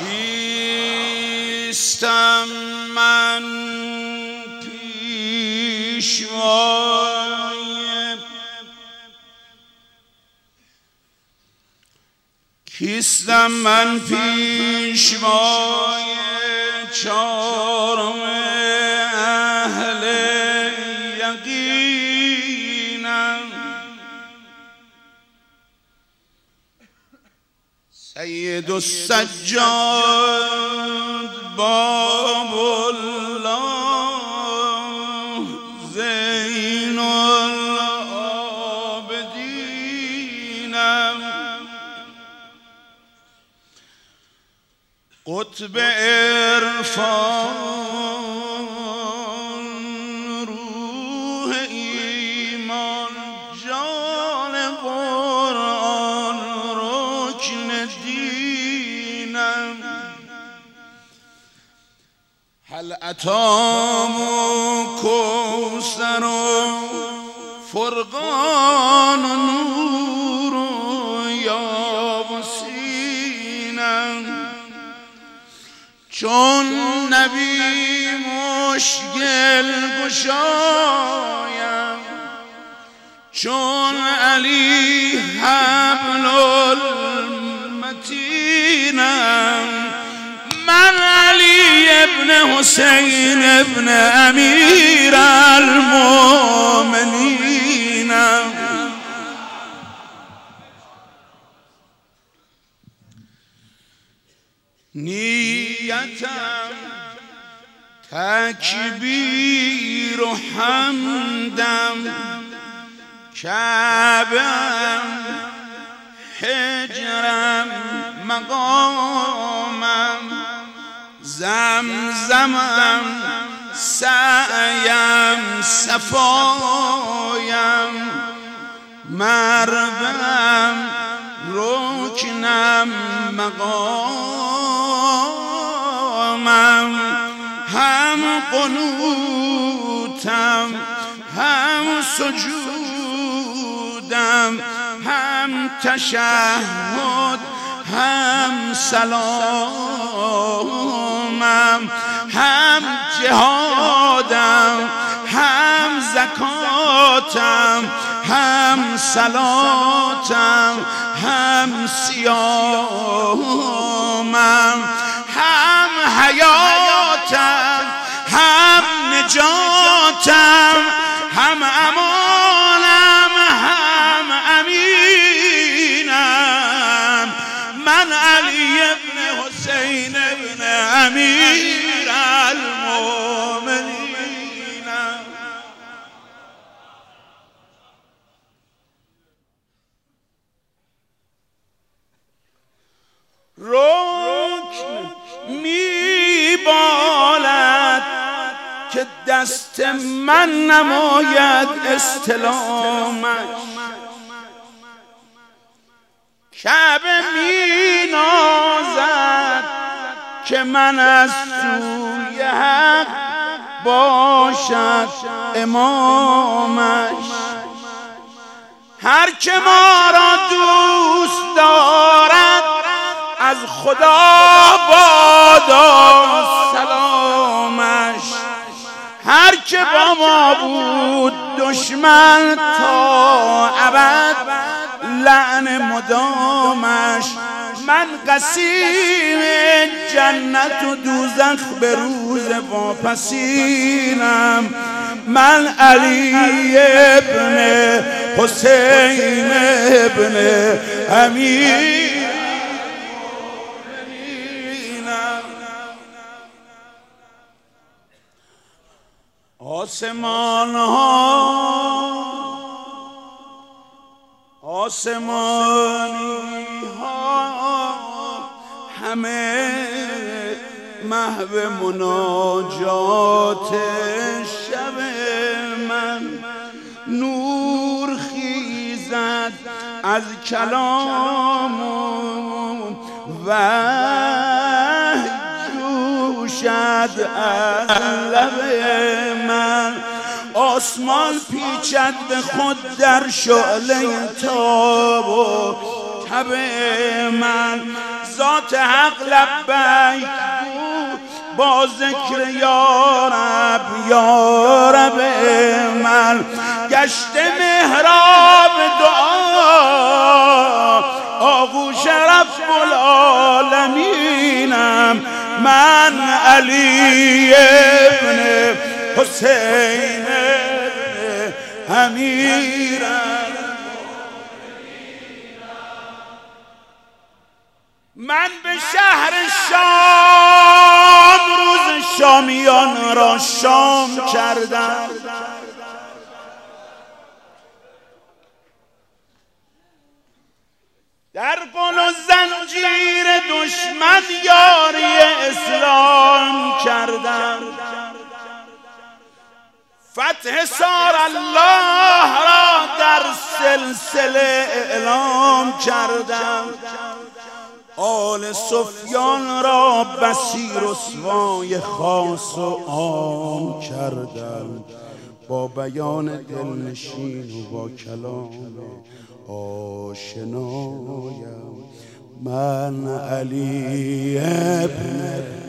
کیستم من پیشوای کیستم من پیشوای چارم اهل یقینم سید السجاد باب الله زین العابدینم قطب عرفان روح ایمان جان قرآن رکن دینم هل اتام کوثر و فرقان و نور و یابسینم چون نبی مشکل گشایم چون علی حبل المتینم من علی ابن حسین ابن امیر المؤمنینم نیتم تکبیر و حمدم کعبم حجرم مقامم زمزمم سعیم صفایم مروم رکنم مقامم هم قنوتم هم سجودم هم تشهد هم سلامم هم جهادم هم زکاتم هم صلاتم هم صیامم هم حیاتم هم نجاتم هم امانم هم امینم من علی ابن حسین ابن امیر المؤمنینم رکن میبالد که دست من نماید استلامش کعبه می نازد که من از سوی حق باشد امامش هر که ما را دوست دارد از خدا بادا سلامش هر که با ما بود دشمن تا ابد لعن مدامش من قسیم جنت و دوزخ به روز واپسینم من علی ابن حسین ابن امیر آسمان آسمانی ها همه محو مناجات شب من نور خیزد از کلام وحی جوشد از لب من آسمان پیچد به خود در شعله تاب و تب من ذات ذات حق لبیک با ذکر یارب یارب من گشت محراب دعا آغوش رب العالمینم من علی ابن حسین ابن امیرم من به شهر شام روز شامیان را شام کردم در قل و زنجیر دشمن یاری اسلام کردم فتح سار الله را در سلسله اعلام کردم آل سفیان را بسی رسوای خاص و عام کردم با بیان دلنشین و با کلام آشنایم من علی ابن